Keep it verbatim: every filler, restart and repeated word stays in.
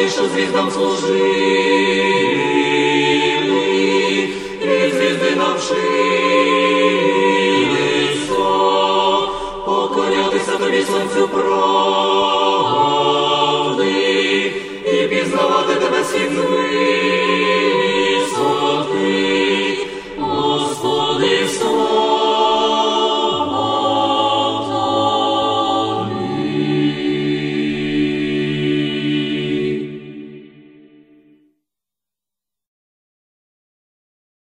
ті, що звіздам служили, і звізди навчилися поклонятися тобі, сонцю правди, і пізнавати тебе світ землі.